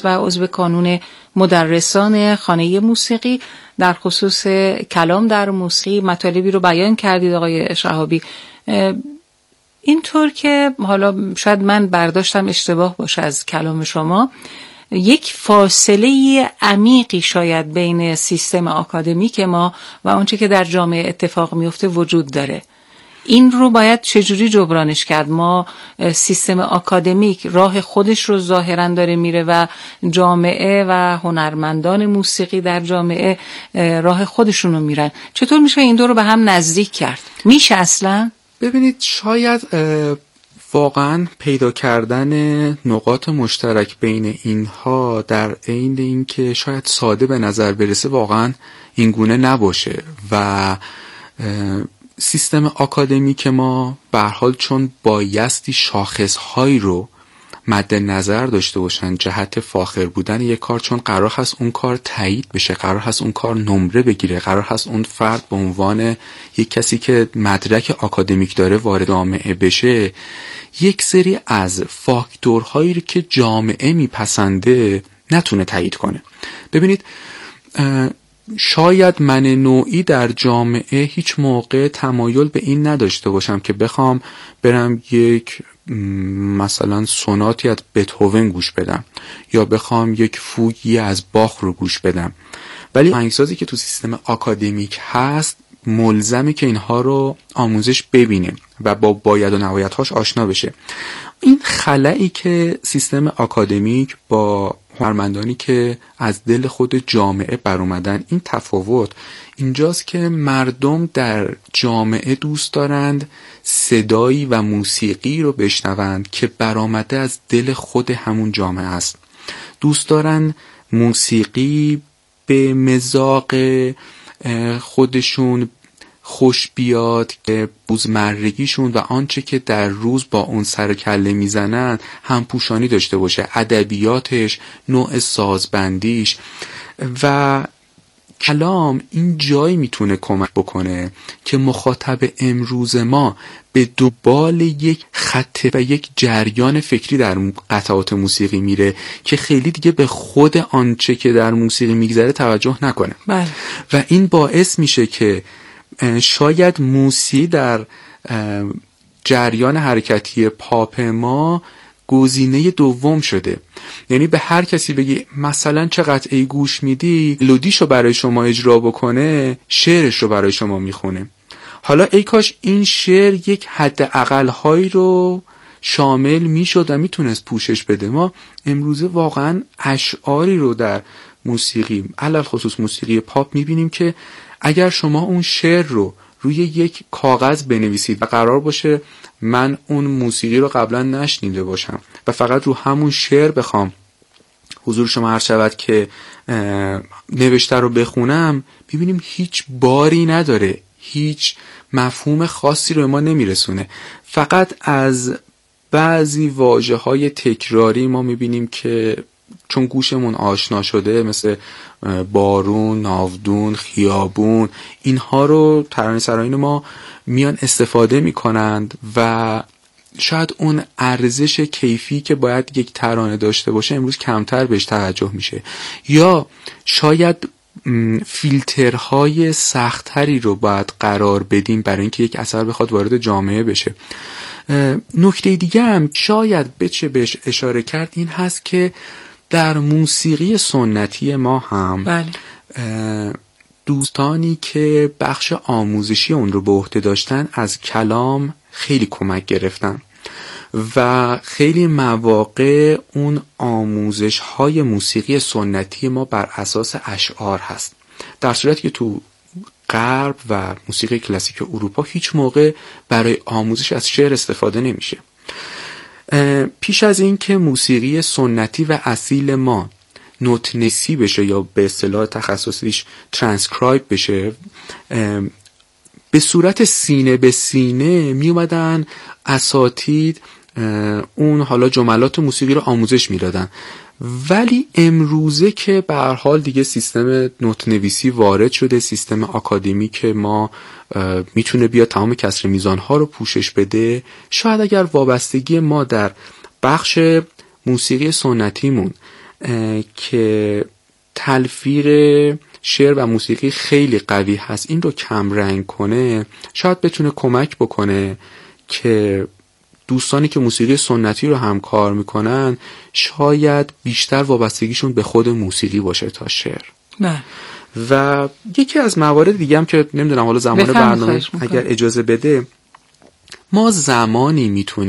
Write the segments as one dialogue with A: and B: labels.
A: است و عضو کانون مدرسان خانه موسیقی. در خصوص کلام در موسیقی مطالبی رو بیان کردید آقای شهابی. اینطور که حالا شاید من برداشتم اشتباه باشه از کلام شما، یک فاصله عمیقی شاید بین سیستم آکادمیک ما و آنچه که در جامعه اتفاق میفته وجود داره. این رو باید چجوری جبرانش کرد؟ ما سیستم آکادمیک راه خودش رو ظاهراً داره میره و جامعه و هنرمندان موسیقی در جامعه راه خودشون رو میرن. چطور میشه این دو رو به هم نزدیک کرد؟ میشه اصلا؟
B: ببینید، شاید واقعا پیدا کردن نقاط مشترک بین اینها در عین اینکه شاید ساده به نظر برسه واقعا اینگونه نباشه و سیستم آکادمیک ما به هر حال چون بایستی شاخصهایی رو مد نظر داشته باشن جهت فاخر بودن یک کار، چون قرار هست اون کار تایید بشه، قرار هست اون کار نمره بگیره، قرار هست اون فرد به عنوان یک کسی که مدرک آکادمیک داره وارد جامعه بشه، یک سری از فاکتورهایی رو که جامعه میپسنده نتونه تایید کنه. ببینید، شاید من نوعی در جامعه هیچ موقع تمایل به این نداشته باشم که بخوام برم یک مثلا سوناتی از بتهوون گوش بدم یا بخوام یک فوگی از باخ رو گوش بدم، ولی آهنگسازی که تو سیستم آکادمیک هست ملزمه که اینها رو آموزش ببینه و با باید و نبایدهاش آشنا بشه. این خلایی که سیستم آکادمیک با هنرمندانی که از دل خود جامعه بر اومدن، این تفاوت اینجاست که مردم در جامعه دوست دارند صدایی و موسیقی رو بشنوند که برآمده از دل خود همون جامعه است. دوست دارن موسیقی به مذاق خودشون خوش بیاد که روزمرگیشون و آنچه که در روز با اون سر کله میزنن همپوشانی داشته باشه، ادبیاتش، نوع سازبندیش. و کلام این جایی میتونه کمک بکنه که مخاطب امروز ما به دنبال یک خط و یک جریان فکری در قطعات موسیقی میره که خیلی دیگه به خود آنچه که در موسیقی میگذره توجه نکنه.
A: بله.
B: و این باعث میشه که شاید موسیقی در جریان حرکتی پاپ ما گزینه دوم شده. یعنی به هر کسی بگی مثلا چه قطعه‌ای گوش میدی، ملودیشو برای شما اجرا بکنه، شعرش رو برای شما میخونه. حالا ای کاش این شعر یک حد اقل‌هایی رو شامل میشد و میتونست پوشش بده. ما امروزه واقعا اشعاری رو در موسیقی، علل خصوص موسیقی پاپ، میبینیم که اگر شما اون شعر رو روی یک کاغذ بنویسید و قرار باشه من اون موسیقی رو قبلا نشنیده باشم و فقط رو همون شعر بخوام حضور شما عرض شود که نوشته رو بخونم، ببینیم هیچ باری نداره، هیچ مفهوم خاصی رو ما نمیرسونه. فقط از بعضی واژه‌های تکراری ما میبینیم که چون گوشمون آشنا شده، مثل بارون، ناودون، خیابون، اینها رو ترانه‌سرایان ما میان استفاده میکنند و شاید اون ارزش کیفی که باید یک ترانه داشته باشه امروز کمتر بهش توجه میشه، یا شاید فیلترهای سختری رو باید قرار بدیم برای اینکه یک اثر بخواد وارد جامعه بشه. نکته دیگه هم شاید بشه بهش اشاره کرد این هست که در موسیقی سنتی ما هم
A: بله.
B: دوستانی که بخش آموزشی اون رو به عهده داشتن از کلام خیلی کمک گرفتن و خیلی مواقع اون آموزش های موسیقی سنتی ما بر اساس اشعار هست، در صورتی که تو غرب و موسیقی کلاسیک اروپا هیچ موقع برای آموزش از شعر استفاده نمیشه. پیش از این که موسیقی سنتی و اصیل ما نوت‌نویسی بشه یا به اصطلاح تخصصیش ترانسکرایب بشه، به صورت سینه به سینه می اومدن اساتید اون حالا جملات موسیقی رو آموزش میدادن. ولی امروزه که به هر حال دیگه سیستم نوت‌نویسی وارد شده، سیستم آکادمیک ما میتونه بیا تمام کسر میزانها رو پوشش بده، شاید اگر وابستگی ما در بخش موسیقی سنتیمون که تلفیق شعر و موسیقی خیلی قوی هست این رو کم رنگ کنه، شاید بتونه کمک بکنه که دوستانی که موسیقی سنتی رو هم کار میکنن شاید بیشتر وابستگیشون به خود موسیقی باشه تا شعر.
A: نه.
B: و یکی از موارد دیگه هم که نمیدونم حالا زمان برنامه اگر اجازه بده، ما زمانی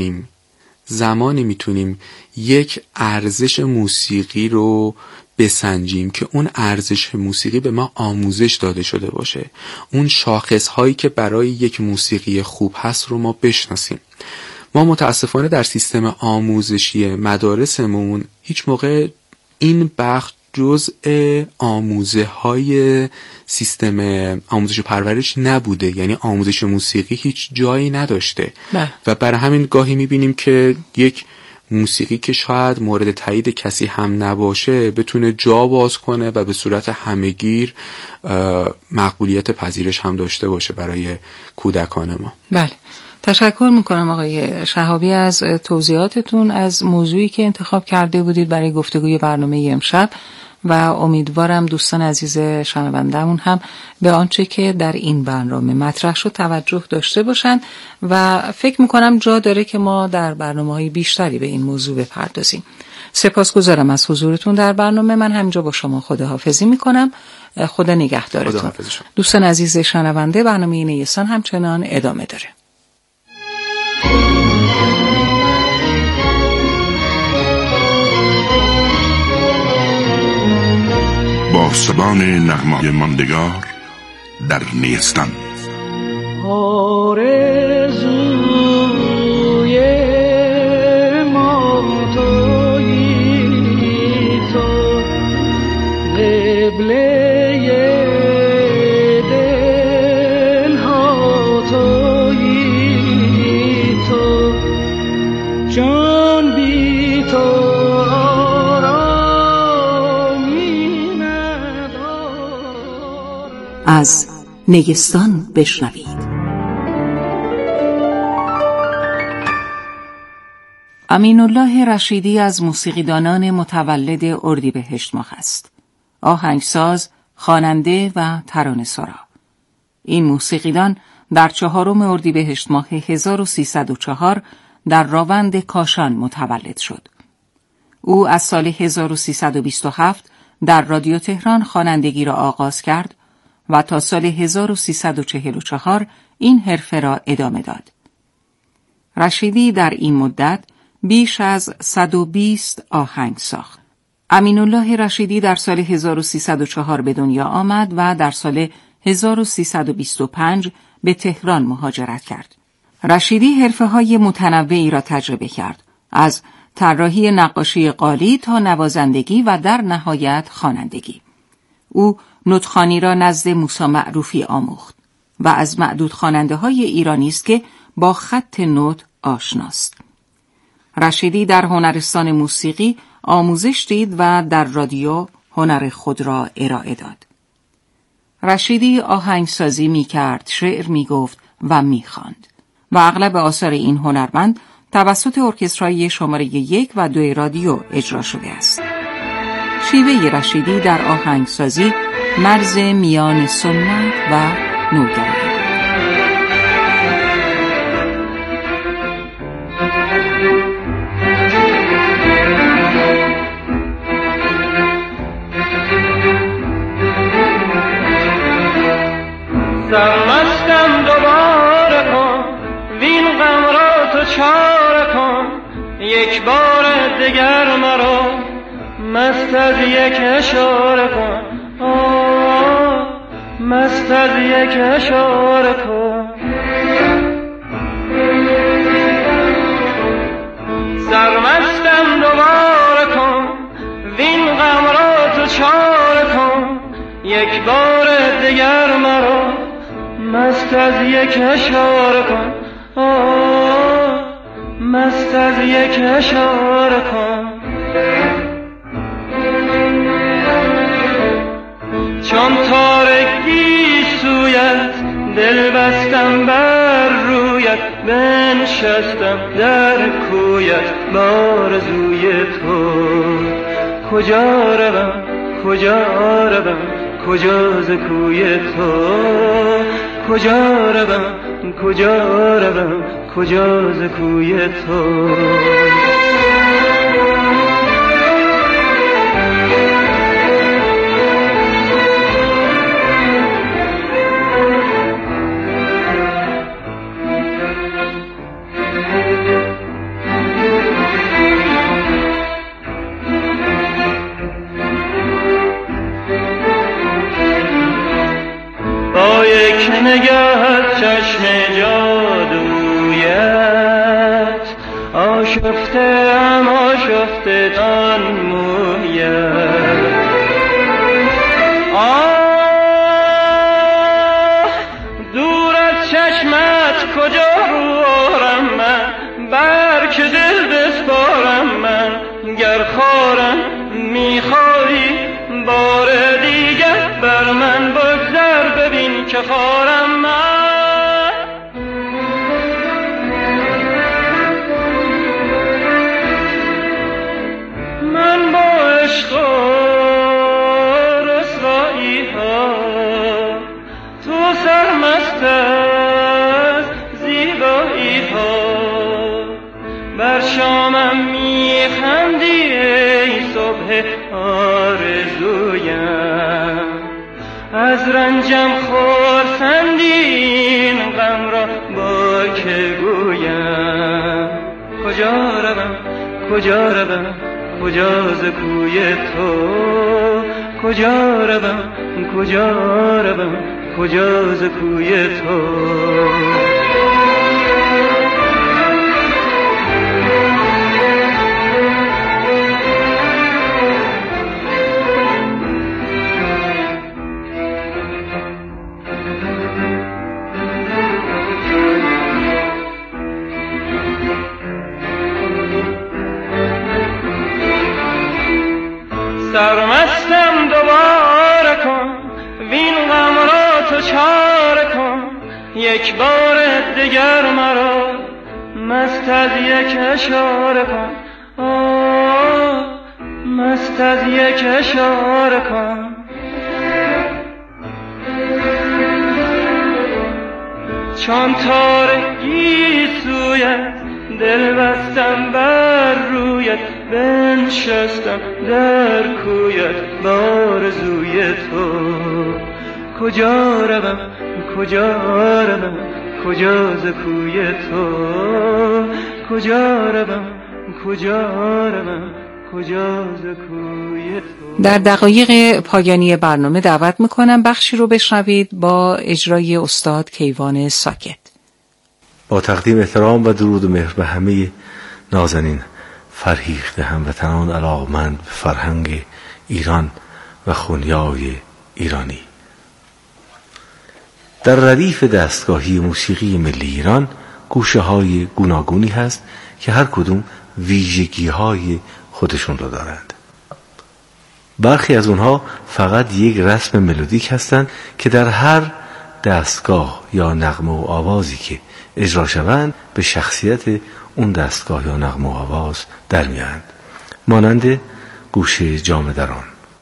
B: میتونیم یک ارزش موسیقی رو بسنجیم که اون ارزش موسیقی به ما آموزش داده شده باشه، اون شاخص هایی که برای یک موسیقی خوب هست رو ما بشناسیم. ما متاسفانه در سیستم آموزشی مدارسمون هیچ موقع این بخش جزء آموزه های سیستم آموزش و پرورش نبوده، یعنی آموزش موسیقی هیچ جایی نداشته و برای همین گاهی میبینیم که یک موسیقی که شاید مورد تایید کسی هم نباشه بتونه جا باز کنه و به صورت همهگیر مقبولیت پذیرش هم داشته باشه برای کودکان ما.
A: بله، تشکر میکنم آقای شهابی از توضیحاتتون از موضوعی که انتخاب کرده بودید برای گفتگوی برنامه امشب و امیدوارم دوستان عزیز شنوندمون هم به آنچه که در این برنامه مطرح شد توجه داشته باشند و فکر میکنم جا داره که ما در برنامه‌های بیشتری به این موضوع بپردازیم. سپاسگزارم از حضورتون در برنامه. من همینجا با شما خداحافظی میکنم. خدا نگهدارتون. دوستان عزیز شنونده، برنامه نیستان همچنان ادامه داره.
C: با زبان نغمه ماندگار در نیستان.
D: آرزوی ما تویی تو، قبله دل ها تویی تو، جان بی تو
A: از نیستان بشنوید. امین‌الله رشیدی از موسیقیدانان متولد اردیبهشت ماه است. آهنگساز، خواننده و ترانه‌سرا. این موسیقیدان در 4 اردیبهشت ماه 1304 در راوند کاشان متولد شد. او از سال 1327 در رادیو تهران خوانندگی را آغاز کرد و تا سال 1344 این حرفه را ادامه داد. رشیدی در این مدت بیش از 120 آهنگ ساخت. امین‌الله رشیدی در سال 1304 به دنیا آمد و در سال 1325 به تهران مهاجرت کرد. رشیدی حرفه‌های متنوعی را تجربه کرد، از طراحی نقاشی قالی تا نوازندگی و در نهایت خوانندگی. او نطخوانی را نزد موسی معروفی آموخت و از معدود خواننده‌های ایرانی است که با خط نوت آشناست. رشیدی در هنرستان موسیقی آموزش دید و در رادیو هنر خود را ارائه داد. رشیدی آهنگسازی می‌کرد، شعر می‌گفت و می‌خواند و اغلب آثار این هنرمند توسط ارکسترهای شماره 1 و 2 رادیو اجرا شده است. شیوه رشیدی در آهنگسازی مرز میان سنت و نوگرایی.
D: سرمستم دوباره کن، وین غم را تو چاره کن، یک بار دگر مرا مست از یک اشاره کن، مست از یک اشاره کن. سرمستم دوباره کن، وین غم را تو چاره کن، یک بار دگر مرا مست از یک اشاره کن، مست از یک اشاره کن. چون تارگی سویت دل بستم بر رویت، بنشستم در کویت بارزوی تو، کجا کجا روم کجا روم کجا ز کوی تو کجا روم کجا روم کجا ز کوی تو با یک نگاه چشم جادویت آشفته ام آشفته آن مویت دور از چشمت کجا رو آرم من بر که دل بسپارم من گر خارم میخوایی بار دیگر بر من بگذر ببین که خارم من با عشق و رسوایی ها تو سرمست از زیبایی ها بر شامم میخندی ای صبح آرزویم از رنجم خرسندی این غم را با که گویم کجا روم کجا روم کجا ز کوی تو کجا روم کجا روم کجا ز کوی تو سرمستم دوباره کن وین غم را تو چاره کن یک بار دیگر مرا مست از یک اشاره کن مست از یک اشاره کن چون تارگی سویت دل بستم بر رویت بنشستم در کویت بارزوی تو کجا روم کجا روم کجا ز کوی تو کجا روم کجا روم کجا ز کوی تو.
A: در دقایق پایانی برنامه دعوت میکنم بخشی رو بشنوید با اجرای استاد کیوان ساکت.
E: با تقدیم احترام و درود و مهر به همه نازنین فرهیخته هموطنان علاقمند به فرهنگ ایران و خونیای ایرانی. در ردیف دستگاهی موسیقی ملی ایران گوشه های گوناگونی هست که هر کدوم ویژگی های خودشون رو دارند. برخی از اونها فقط یک رسم ملودیک هستند که در هر دستگاه یا نغمه و آوازی که اجرا شوند به شخصیت اون دستگاه یا نغمه و آواز در میآیند، مانند گوشه جامه دران.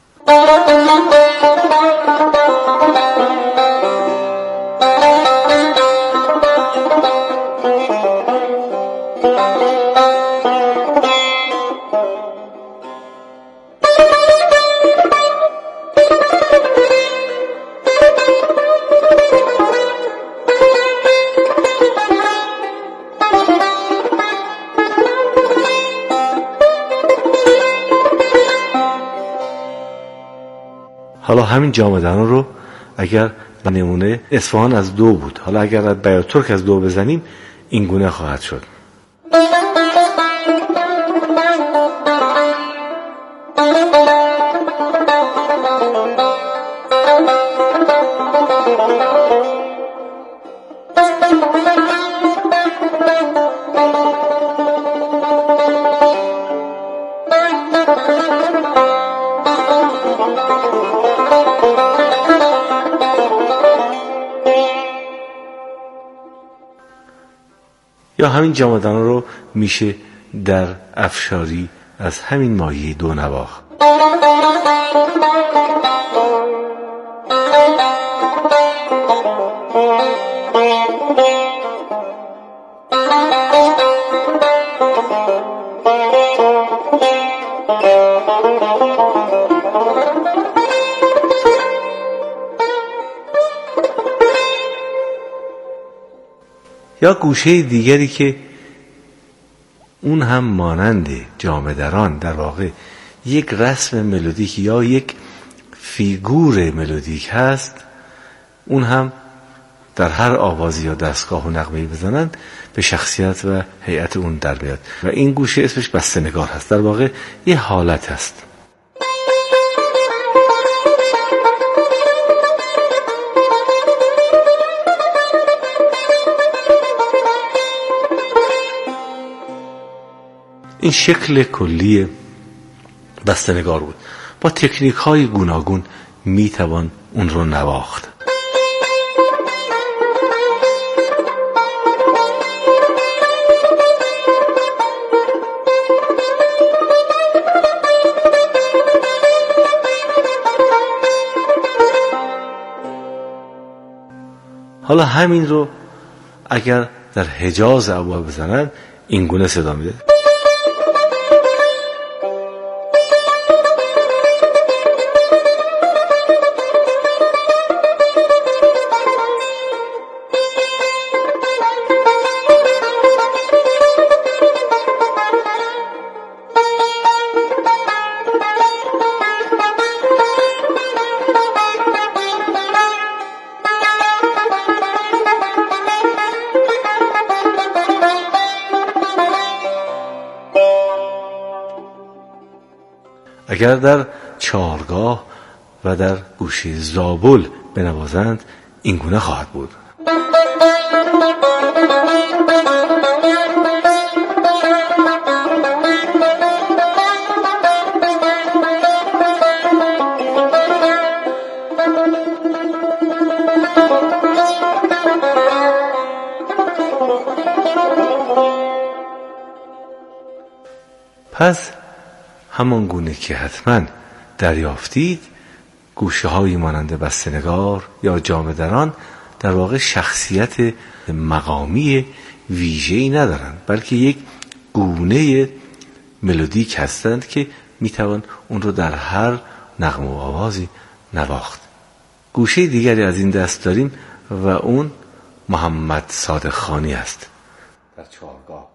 E: حالا همین جامه دران رو اگر به نمونه اصفهان از دو بود، حالا اگر بیاترک از دو بزنیم این گونه خواهد شد. یا همین جامدان رو میشه در افشاری از همین مایه دو نواخت. یا گوشه دیگری که اون هم مانند جامه دران در واقع یک رسم ملودیک یا یک فیگور ملودیک هست، اون هم در هر آوازی یا دستگاه و نغمه‌ای بزنند به شخصیت و هیئت اون در میاد و این گوشه اسمش بسته‌نگار هست. در واقع یه حالت هست. این شکل کلی بسته‌نگار بود. با تکنیک های گوناگون میتوان اون رو نواخت. حالا همین رو اگر در حجاز ابوها بزنن این گونه صدا میده. اگر در چهارگاه و در گوشه زابل بنوازند این گونه خواهد بود. پس همان گونه که حتما دریافتید، گوشه های مانند بسته‌نگار یا جامه دران در واقع شخصیت مقامی ویژه‌ای ندارند، بلکه یک گونه ملودیک هستند که میتوان اون رو در هر نغمه و آوازی نواخت. گوشه دیگری از این دست داریم و اون محمد صادق خانی است در چهارگاه.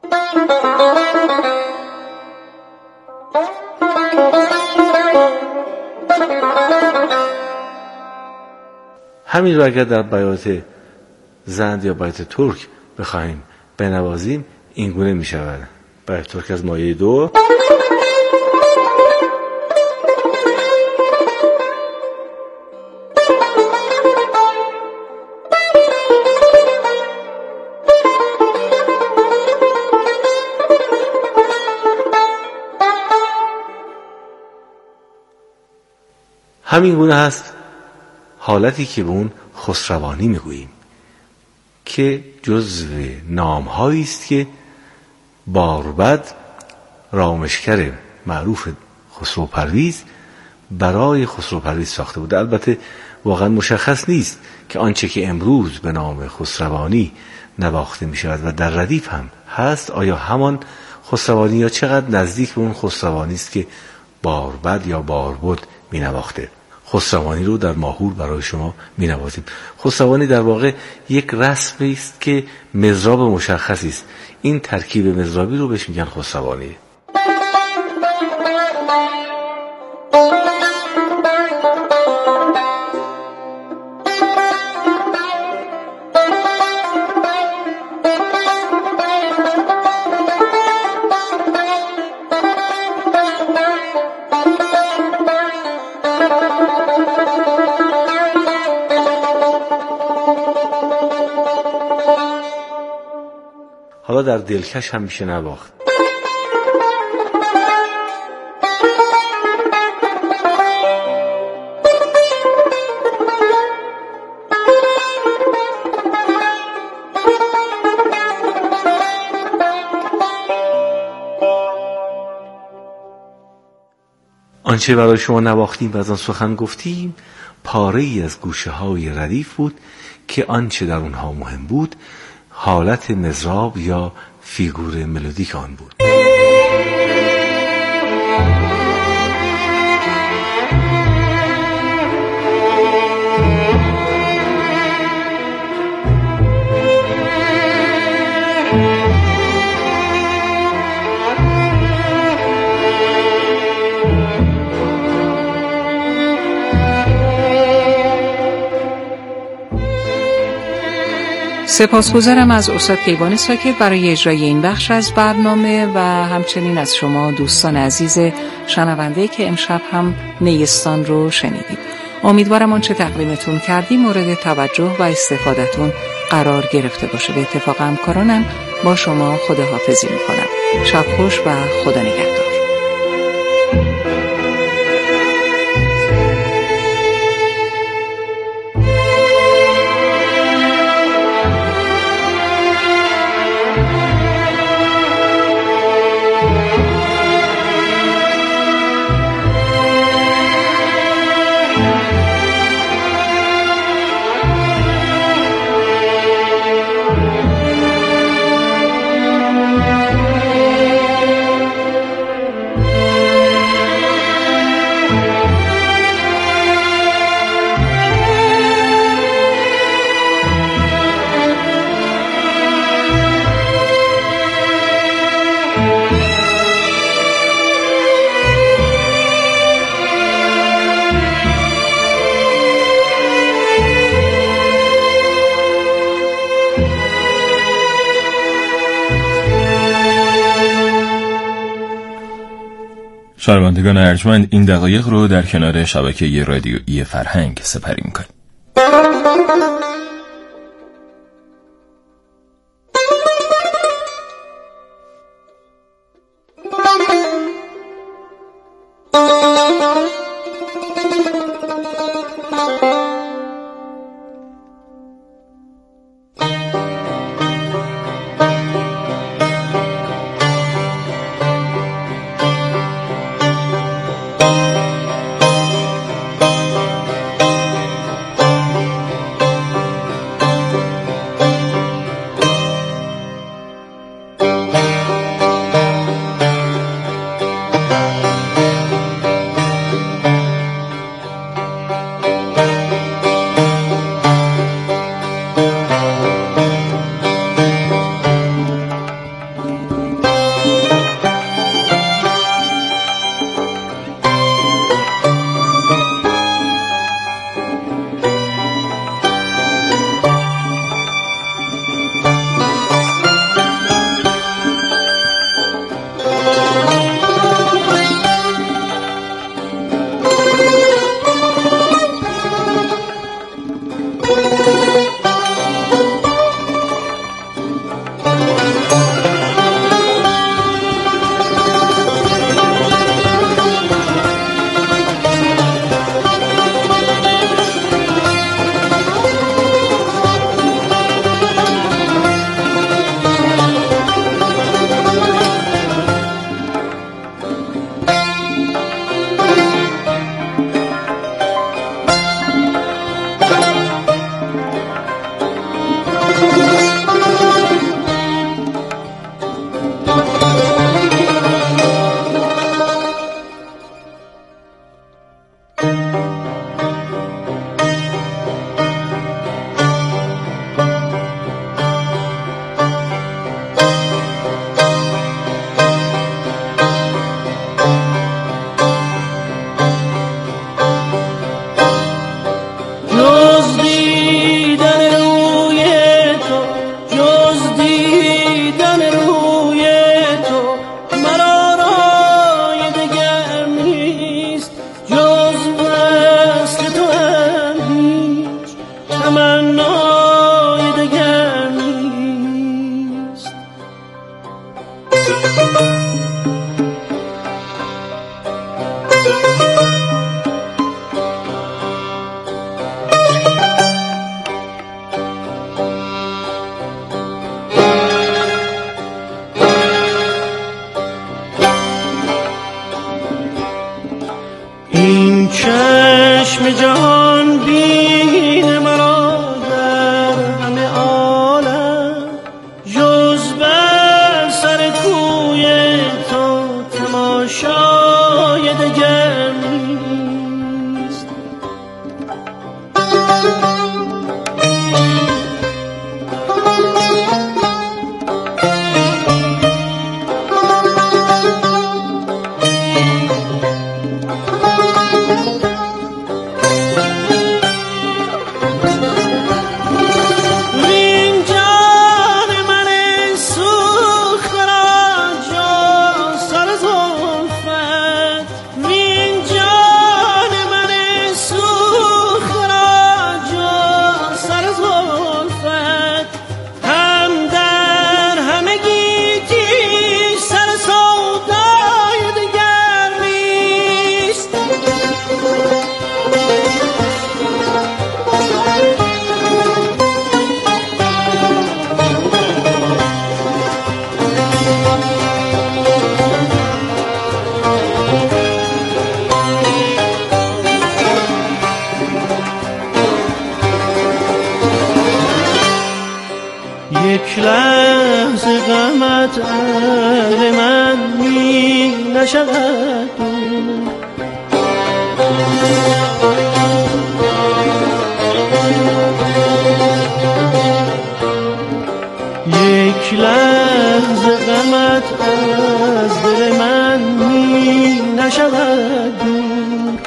E: همین رو اگر در بیات زند یا بیات ترک بخواهیم بنوازیم این گونه می شود. بیات ترک از مایه 2. همین گونه هست حالتی که به اون خسروانی میگوییم که جزو نام‌هایی است که باربد رامشگر معروف خسرو پرویز برای خسرو پرویز ساخته بود. البته واقعا مشخص نیست که آنچه که امروز به نام خسروانی نواخته می شود و در ردیف هم هست آیا همان خسروانی یا چقدر نزدیک به اون خسروانی است که باربد یا باربد می نواخته. خسروانی رو در ماهور برای شما می نوازیم. خسروانی در واقع یک رسمی است که مضراب مشخصی است. این ترکیب مضرابی رو بهش میگن خسروانی. حالا در دلکش هم میشه نواخت. آنچه برای شما نواختیم و از آن سخن گفتیم پاره ای از گوشه های ردیف بود که آنچه در اونها مهم بود حالت مضراب یا فیگور ملودیک آن بود.
A: سپاسگزارم از استاد کیوان ساکت برای اجرای این بخش از برنامه و همچنین از شما دوستان عزیز شنونده که امشب هم نیستان رو شنیدید. امیدوارم آنچه تقدیمتون کردیم مورد توجه و استفادهتون قرار گرفته باشه. به اتفاق همکارانم با شما خداحافظی میکنم. شب خوش و خدا نگهدار.
F: شنوندگان ارجمند، این دقایق رو در کنار شبکه رادیویی فرهنگ سپری می‌کنیم.
D: غمت اهل من می نشود دور. یک لحظه غمت از دل من می نشود دور.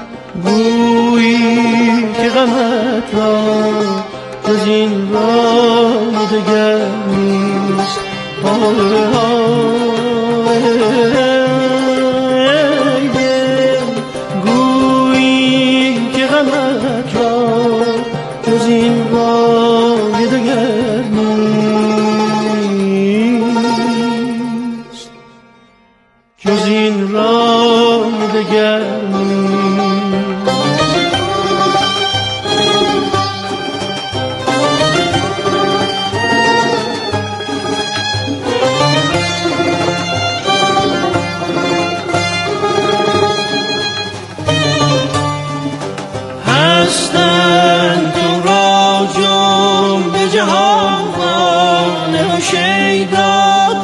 D: گویی که غمت را جز این راه دگر نیست. گویی که غمت را جز این راه دگر نیست. جز این راه دگر نیست. هستند تو را جمله جهان و شیدا،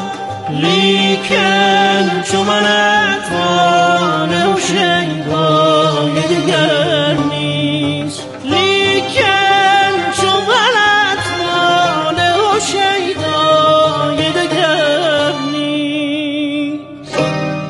D: لیکن چو من اتوان و شیدای دیگر نیست. لیکن چو من اتوان و شیدای دیگر نیست.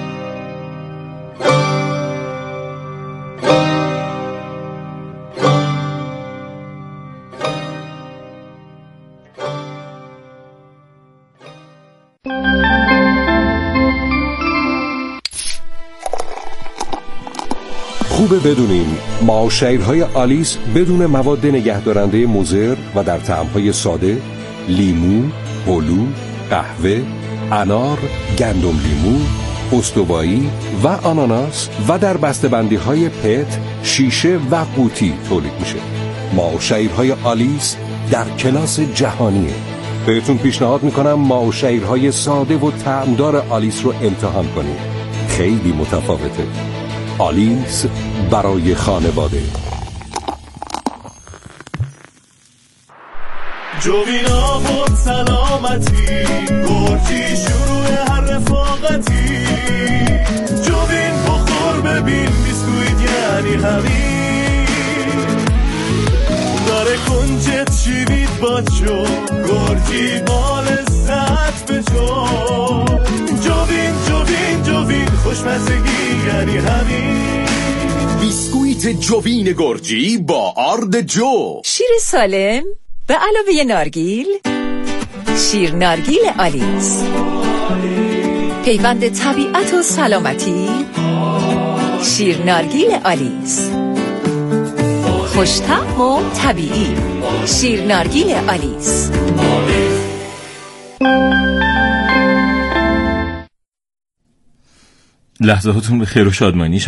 G: خوبه بدونین معاشرهای آلیس بدون مواد نگهدارنده مضر و در طعم‌های ساده، لیمو، هلو، قهوه، انار، گندم لیمو، استوایی و آناناس و در بسته‌بندی‌های پت، شیشه و قوطی تولید میشه. معاشرهای آلیس در کلاس جهانیه. بهتون پیشنهاد میکنم معاشرهای ساده و طعمدار آلیس رو امتحان کنید. خیلی متفاوته. آلیس برای خانواده.
H: جوینا بود سلامتی، گرچی شروع هر رفاقتی. جوین بخور ببین بیسکویت یعنی همین. داره کنجت شیوید باچو، گرچی بال لذت به جو. جوین جوین جوین خوشمزگی یعنی همین.
I: بیسکویت جوین گرجی با آرد جو.
J: شیر سالم به علاوه نارگیل، شیر نارگیل آلیس، پیوند طبیعت و سلامتی. شیر نارگیل آلیس، خوش‌طعم و طبیعی. شیر نارگیل آلیس.
F: لحظاتون به خیر و شادمانی.